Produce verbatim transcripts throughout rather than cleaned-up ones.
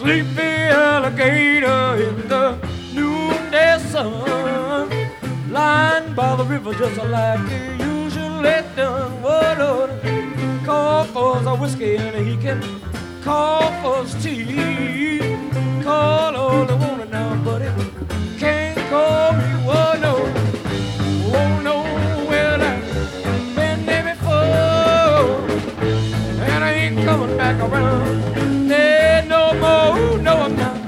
sleepy alligator in the noonday sun, lying by the river just like he usually done. Whoa, Lord, call for his whiskey and he can call for his tea. Call all the woman now, but it can't call me. Whoa, no, whoa, no, well, I've been there before, and I ain't coming back around there no more. No, I'm not.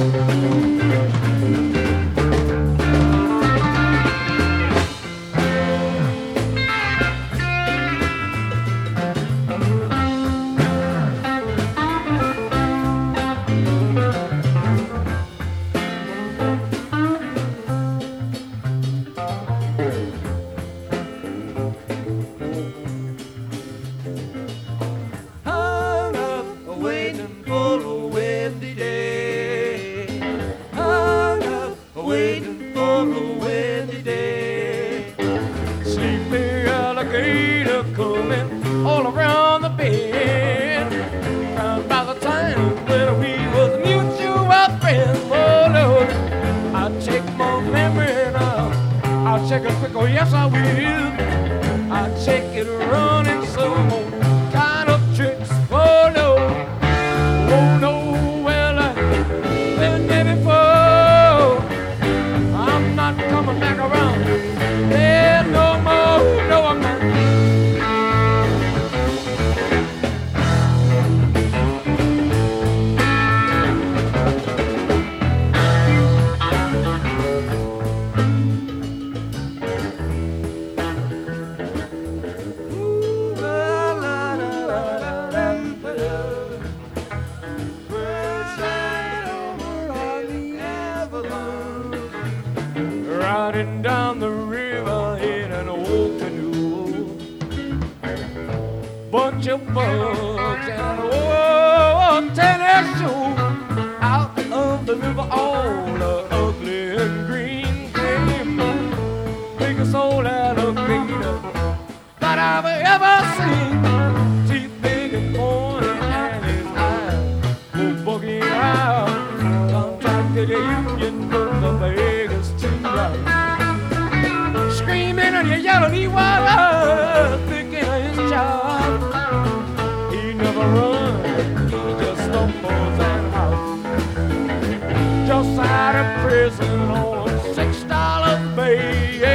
Check it quick, oh yes I will. I'll check it running some more kind of tricks. Oh no, oh no, well I've been there before. I'm not coming back around there no more. No, I'm not. Riding down the river in an old canoe, bunch of bugs and an old tennis shoe. Out of the river all the ugly and green came, biggest old alligator that I've ever seen. Teeth big and pointy and his eyes go buggy out. Contacted the union with the biggest team right. Screaming and he yelling, he was thinking of his job. He never run, he just stumbles and hops. Just out of prison on a six dollar bail.